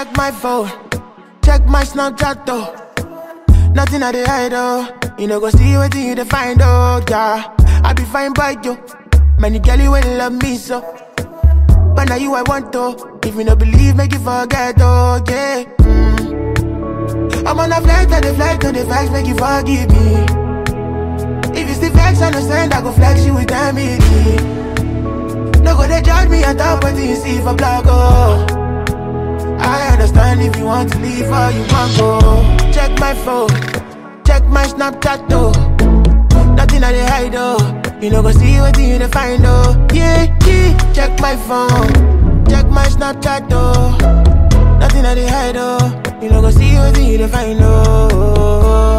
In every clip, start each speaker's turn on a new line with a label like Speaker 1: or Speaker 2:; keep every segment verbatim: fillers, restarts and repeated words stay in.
Speaker 1: Check my phone, check my Snapchat though. Nothing I dey hide oh. You know go see what you dey find oh yeah. I be fine by you. Many girlie will love me so. But now you I want to. If you no believe, make you forget oh yeah. Mm. I'm on a flight, on the flight, on the facts, make you forgive me. If it's the facts, understand I go flex you with family. No go they judge me and talk what you see for blog oh. I understand if you want to leave or you want go. Check my phone, check my Snapchat though. Nothing I dey hide oh. You know go see what you dey find oh. Yeah, yeah. Check my phone, check my Snapchat though. Nothing I dey hide oh. You know go see what you dey find oh.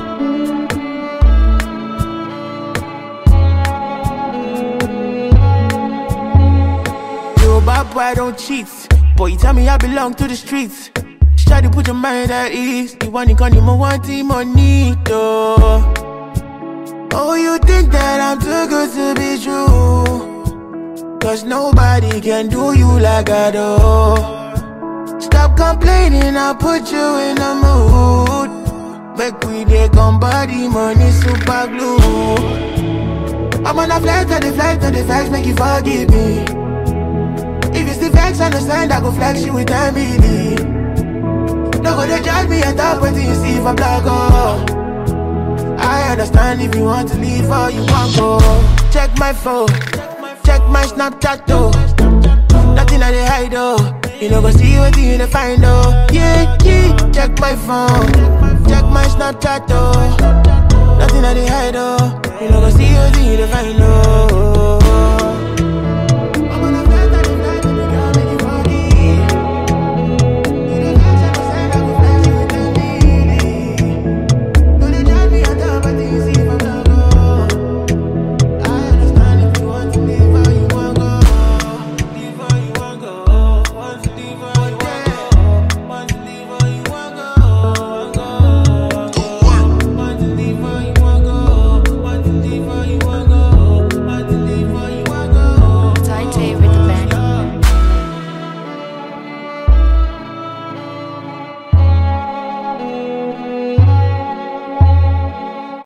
Speaker 1: Yo, bad boy, I don't cheat. Boy, you tell me I belong to the streets. Try to put your mind at ease. You want it, you want it, money, though. Oh, you think that I'm too good to be true? Cause nobody can do you like I do. Stop complaining, I'll put you in the mood. Make we dey come body, money, super glue. I'm on a flight, on the flight, on the facts, make you forgive me. If it's the facts, understand, I go flex you with family. No go they judge me and talk what you see for blog oh. I understand if you want to leave or you want go. Check my phone, check my Snapchat though. Nothing I dey hide oh. You know go see what you dey find oh. Yeah, yeah. Check my phone, check my Snapchat though. Nothing I dey hide oh. You know go see what you dey find oh.